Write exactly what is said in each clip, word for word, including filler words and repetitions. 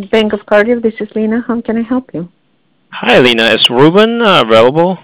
Bank of Cardiff. This is Lena. How can I help you? Hi, Lena. Is Ruben uh, available?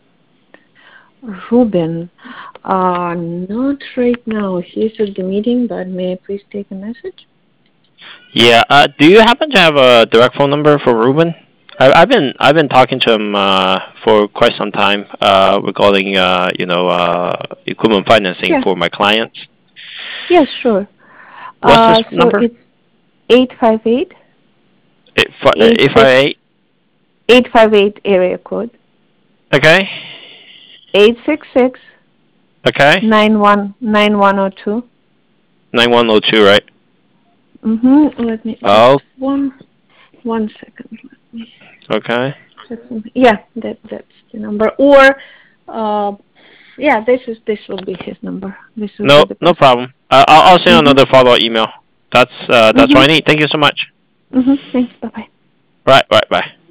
Ruben. Uh, not right now. He's at the meeting, but may I please take a message? Yeah. Uh, do you happen to have a direct phone number for Ruben? I, I've been I've been talking to him uh, for quite some time uh, regarding uh, you know uh, equipment financing Yeah. for my clients. Yes, sure. What's Uh, this so number? it's eight five eight Eight five eight eight six five eight. eight five eight area code Okay. eight six six Okay. nine one nine one zero two. Nine one zero two. Right. Mm-hmm. Let me just Oh. one one second. Let me Okay. check some- Yeah, that that's the number. Or, uh, yeah, this is this will be his number. This will be No, the no best. problem. Uh, I'll, I'll send Mhm. another follow-up email. That's uh, that's what Mhm. I need. Thank you so much. Mhm. Thanks. Bye bye. Right, right, bye.